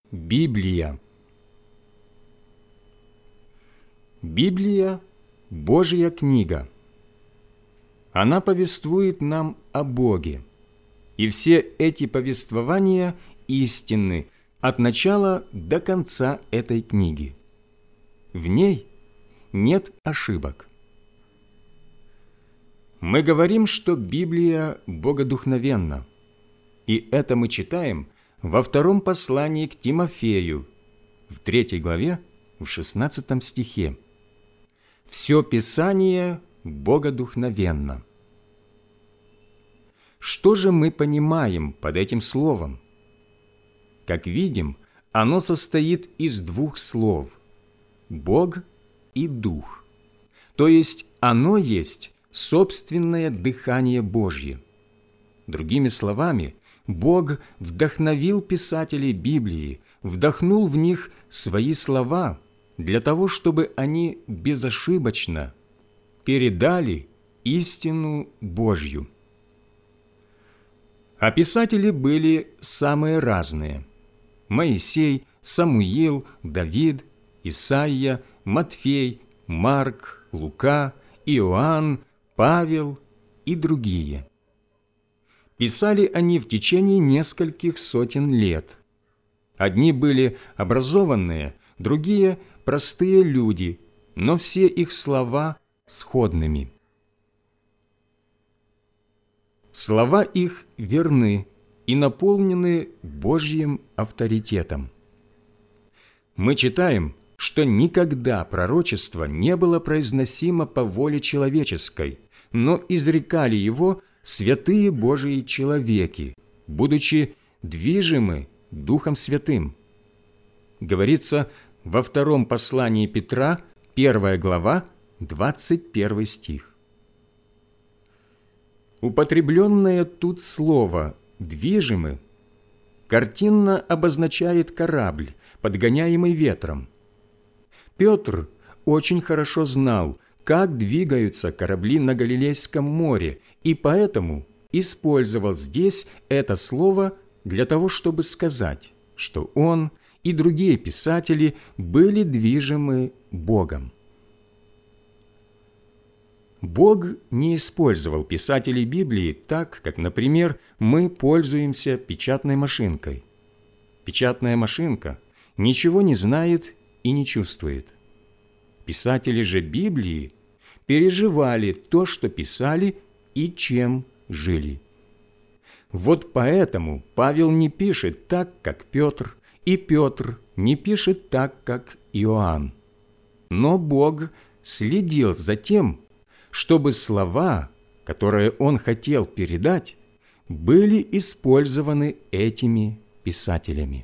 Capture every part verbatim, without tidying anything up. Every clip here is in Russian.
Библия. Библия – Божья книга. Она повествует нам о Боге, и все эти повествования истинны от начала до конца этой книги. В ней нет ошибок. Мы говорим, что Библия богодухновенна, и это мы читаем во втором послании к Тимофею, в третьей главе, в шестнадцатом стихе. «Все Писание богодухновенно». Что же мы понимаем под этим словом? Как видим, оно состоит из двух слов – «Бог» и «Дух», то есть оно есть собственное дыхание Божье. Другими словами, Бог вдохновил писателей Библии, вдохнул в них свои слова для того, чтобы они безошибочно передали истину Божью. А писатели были самые разные – Моисей, Самуил, Давид, Исаия, Матфей, Марк, Лука, Иоанн, Павел и другие. Писали они в течение нескольких сотен лет. Одни были образованные, другие – простые люди, но все их слова сходными. Слова их верны и наполнены Божьим авторитетом. Мы читаем, что никогда пророчество не было произносимо по воле человеческой, но изрекали его святые Божии человеки, будучи движимы Духом Святым. Говорится во втором послании Петра, первая глава, двадцать первый стих. Употребленное тут слово «движимы» картинно обозначает корабль, подгоняемый ветром. Петр очень хорошо знал, как двигаются корабли на Галилейском море, и поэтому использовал здесь это слово для того, чтобы сказать, что он и другие писатели были движимы Богом. Бог не использовал писателей Библии так, как, например, мы пользуемся печатной машинкой. Печатная машинка ничего не знает и не чувствует. Писатели же Библии переживали то, что писали и чем жили. Вот поэтому Павел не пишет так, как Петр, и Петр не пишет так, как Иоанн. Но Бог следил за тем, чтобы слова, которые он хотел передать, были использованы этими писателями.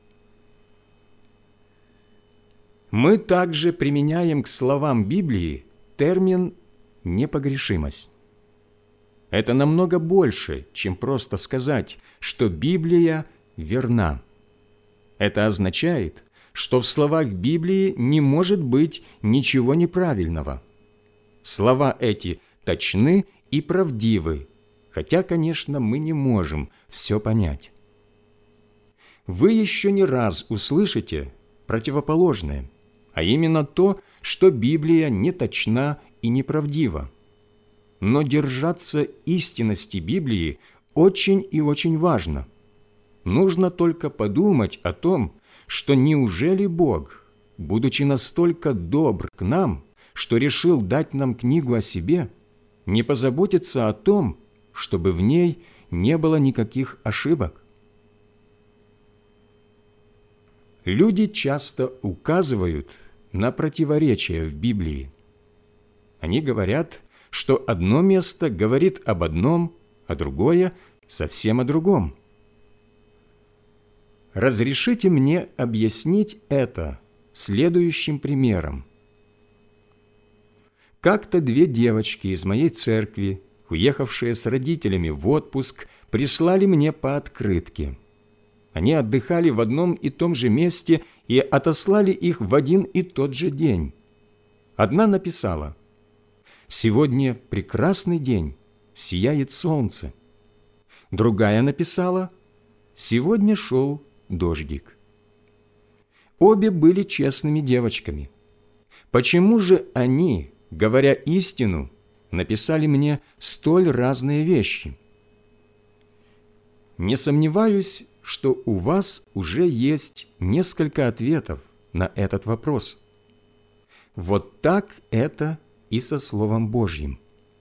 Мы также применяем к словам Библии термин «непогрешимость». Это намного больше, чем просто сказать, что Библия верна. Это означает, что в словах Библии не может быть ничего неправильного. Слова эти точны и правдивы, хотя, конечно, мы не можем все понять. Вы еще не раз услышите противоположное, а именно то, что Библия не точна и неправдива. Но держаться истинности Библии очень и очень важно. Нужно только подумать о том, что неужели Бог, будучи настолько добр к нам, что решил дать нам книгу о себе, не позаботится о том, чтобы в ней не было никаких ошибок? Люди часто указывают на противоречия в Библии. Они говорят, что одно место говорит об одном, а другое совсем о другом. Разрешите мне объяснить это следующим примером. Как-то две девочки из моей церкви, уехавшие с родителями в отпуск, прислали мне по открытке. Они отдыхали в одном и том же месте и отослали их в один и тот же день. Одна написала: «Сегодня прекрасный день, сияет солнце». Другая написала: «Сегодня шел дождик». Обе были честными девочками. Почему же они, говоря истину, написали мне столь разные вещи? Не сомневаюсь, что у вас уже есть несколько ответов на этот вопрос. Вот так это и со Словом Божьим.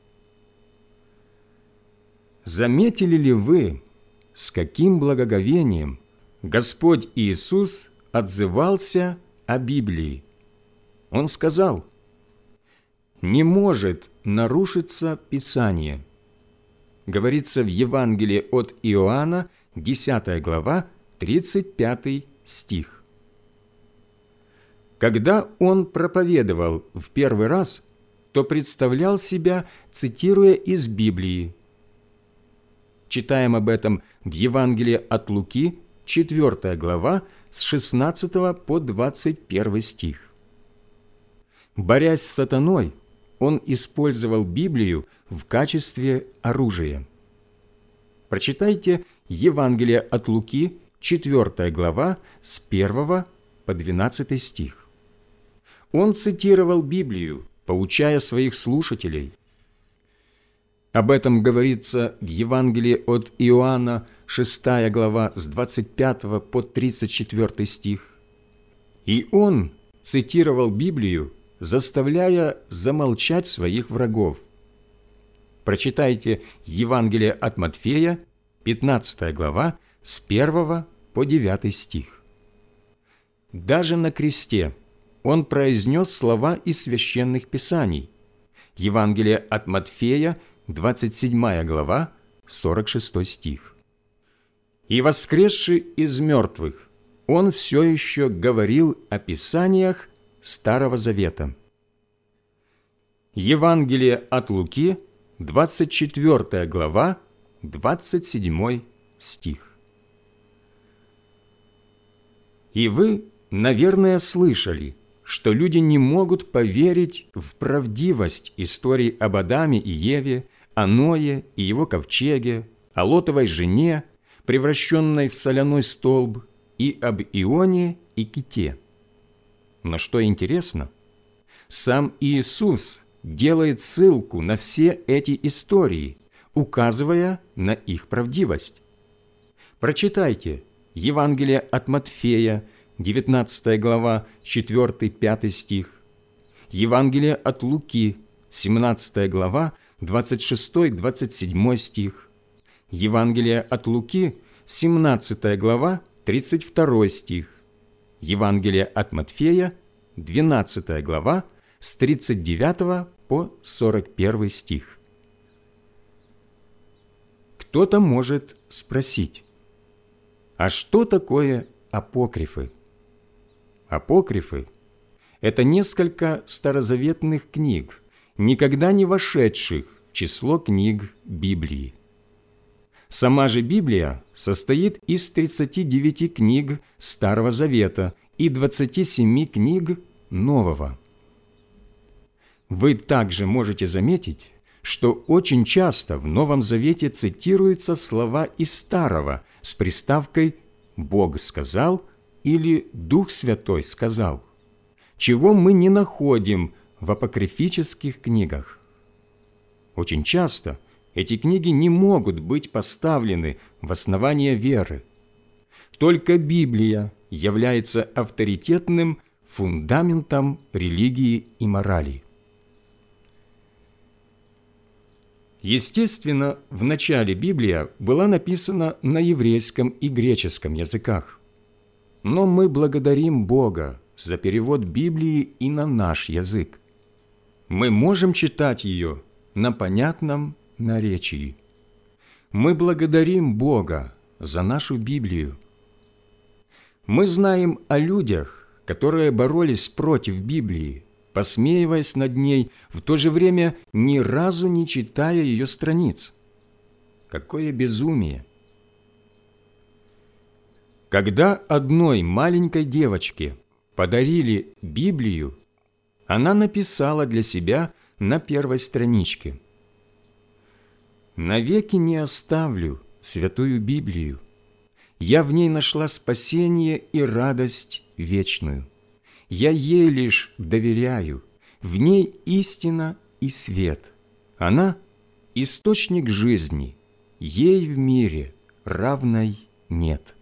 Заметили ли вы, с каким благоговением Господь Иисус отзывался о Библии? Он сказал: «Не может нарушиться Писание». Говорится в Евангелии от Иоанна, десятая глава, тридцать пятый стих. Когда он проповедовал в первый раз, то представлял себя, цитируя из Библии. Читаем об этом в Евангелии от Луки, четвёртая глава, с шестнадцатого по двадцать первый стих. Борясь с сатаной, он использовал Библию в качестве оружия. Прочитайте Евангелие от Луки, четвёртая глава, с первого по двенадцатый стих. Он цитировал Библию, поучая своих слушателей. Об этом говорится в Евангелии от Иоанна, шестая глава, с двадцать пятого по тридцать четвёртый стих. И он цитировал Библию, заставляя замолчать своих врагов. Прочитайте Евангелие от Матфея, пятнадцатая глава, с первого по девятый стих. Даже на кресте он произнес слова из священных писаний. Евангелие от Матфея, двадцать седьмая глава, сорок шестой стих. «И воскресший из мертвых, он все еще говорил о Писаниях Старого Завета». Евангелие от Луки, двадцать четвёртая глава, двадцать седьмой стих. И вы, наверное, слышали, что люди не могут поверить в правдивость историй об Адаме и Еве, о Ное и его ковчеге, о Лотовой жене, превращенной в соляной столб, и об Ионе и ките. Но что интересно, сам Иисус делает ссылку на все эти истории, указывая на их правдивость. Прочитайте Евангелие от Матфея, девятнадцатая глава, четвёртый-пятый стих, Евангелие от Луки, семнадцатая глава, двадцать шестой-двадцать седьмой стих, Евангелие от Луки, семнадцатая глава, тридцать второй стих, Евангелие от Матфея, двенадцатая глава, с тридцать девятого по сорок первый стих. Кто-то может спросить: а что такое апокрифы? Апокрифы – это несколько старозаветных книг, никогда не вошедших в число книг Библии. Сама же Библия состоит из тридцати девяти книг Старого Завета и двадцати семи книг Нового. Вы также можете заметить, что очень часто в Новом Завете цитируются слова из Старого с приставкой «Бог сказал» или «Дух Святой сказал», чего мы не находим в апокрифических книгах. Очень часто эти книги не могут быть поставлены в основание веры. Только Библия является авторитетным фундаментом религии и морали. Естественно, в начале Библия была написана на еврейском и греческом языках. Но мы благодарим Бога за перевод Библии и на наш язык. Мы можем читать ее на понятном наречии. Мы благодарим Бога за нашу Библию. Мы знаем о людях, которые боролись против Библии, посмеиваясь над ней, в то же время ни разу не читая ее страниц. Какое безумие! Когда одной маленькой девочке подарили Библию, она написала для себя на первой страничке: «Навеки не оставлю святую Библию. Я в ней нашла спасение и радость вечную. Я ей лишь доверяю, в ней истина и свет. Она – источник жизни, ей в мире равной нет.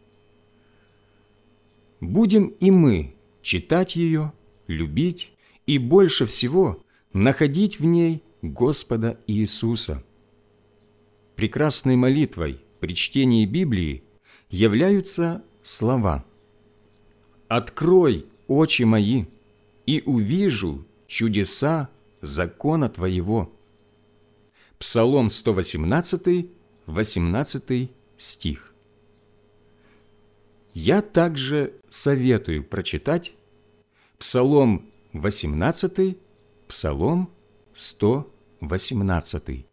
Будем и мы читать ее, любить и больше всего находить в ней Господа Иисуса. Прекрасной молитвой при чтении Библии являются слова: «Открой очи мои, и увижу чудеса закона Твоего». Псалом сто восемнадцатый, восемнадцатый стих. Я также советую прочитать Псалом восемнадцатый, Псалом сто восемнадцатый.